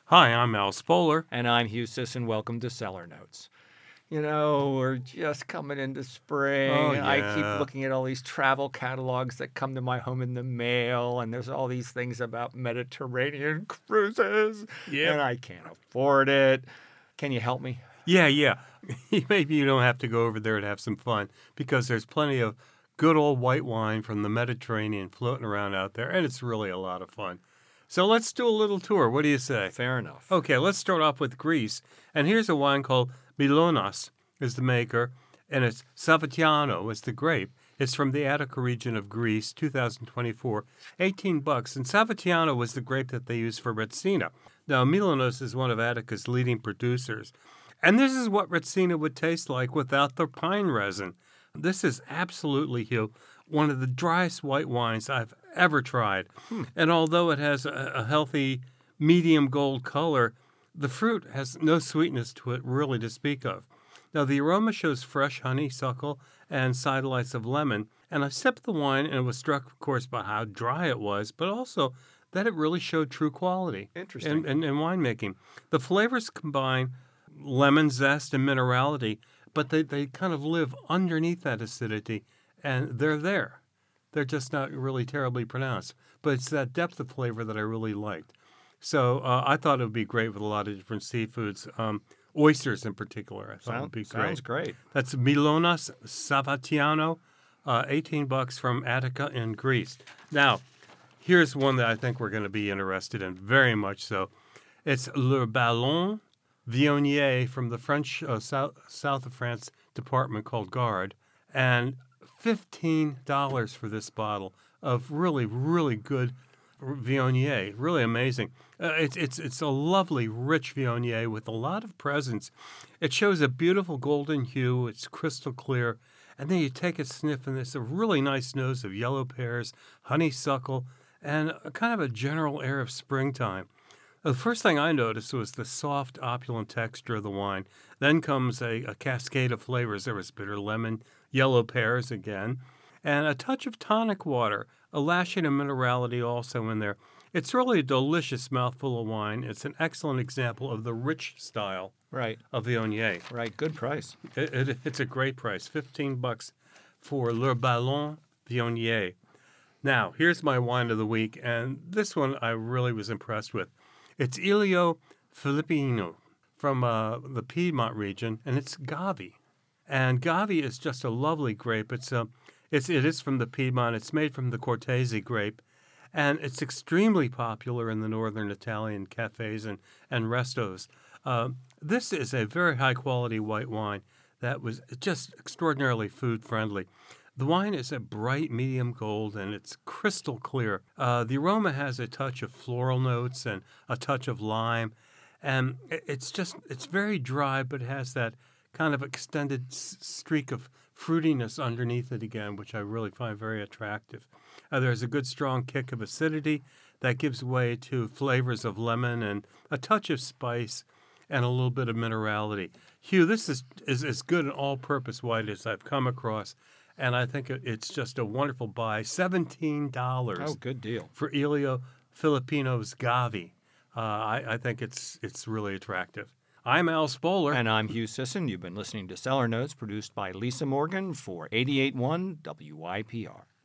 Hi, I'm Al Spoler. And I'm Hugh Sisson. Welcome to Cellar Notes. You know, we're just coming into spring. Oh, And I keep yeah. looking at all these travel catalogs that come to my home in the mail, and there's all these things about Mediterranean cruises, Yep. and I can't afford it. Can you help me? Yeah. Maybe you don't have to go over there to have some fun because there's plenty of good old white wine from the Mediterranean floating around out there, and it's really a lot of fun. So let's do a little tour. What do you say? Fair enough. Okay, let's start off with Greece. And here's a wine called Milonas is the maker, and it's Savatiano is the grape. It's from the Attica region of Greece, 2024, $18. And Savatiano was the grape that they used for Retsina. Now, Milonas is one of Attica's leading producers. And this is what Retsina would taste like without the pine resin. This is absolutely, Hugh, one of the driest white wines I've ever tried. And although it has a healthy medium gold color, the fruit has no sweetness to it really to speak of. Now, the aroma shows fresh honeysuckle and sidelights of lemon. And I sipped the wine and was struck, of course, by how dry it was, but also that it really showed true quality Interesting. in winemaking. The flavors combine lemon zest and minerality, but they kind of live underneath that acidity, and they're there. They're just not really terribly pronounced. But it's that depth of flavor that I really liked. So I thought it would be great with a lot of different seafoods, oysters in particular. I thought it would be great. Sounds great. That's Milonas Savatiano, $18 from Attica in Greece. Now, here's one that I think we're going to be interested in, very much so. It's Le Ballon Viognier from the French south of France department called Gard, and $15 for this bottle of really, really good Viognier. Really amazing. It's a lovely, rich Viognier with a lot of presence. It shows a beautiful golden hue. It's crystal clear. And then you take a sniff, and it's a really nice nose of yellow pears, honeysuckle, and a kind of a general air of springtime. The first thing I noticed was the soft, opulent texture of the wine. Then comes a cascade of flavors. There was bitter lemon, yellow pears again, and a touch of tonic water, a lashing of minerality also in there. It's really a delicious mouthful of wine. It's an excellent example of the rich style of Viognier. Right. Good price. It's a great price, $15 for Le Ballon Viognier. Now, here's my wine of the week, and this one I really was impressed with. It's Ilio Filippino from the Piedmont region, and it's Gavi. And Gavi is just a lovely grape. It is from the Piedmont. It's made from the Cortese grape, and it's extremely popular in the northern Italian cafes and restos. This is a very high-quality white wine that was just extraordinarily food-friendly. The wine is a bright medium gold, and it's crystal clear. The aroma has a touch of floral notes and a touch of lime, and it's very dry, but it has that kind of extended streak of fruitiness underneath it again, which I really find very attractive. There's a good strong kick of acidity that gives way to flavors of lemon and a touch of spice and a little bit of minerality. Hugh, this is as good an all-purpose white as I've come across. And I think it's just a wonderful buy. $17. Oh, good deal. For Ilio Filippino's Gavi. I think it's really attractive. I'm Al Spoler. And I'm Hugh Sisson. You've been listening to Cellar Notes, produced by Lisa Morgan for 88.1 WYPR.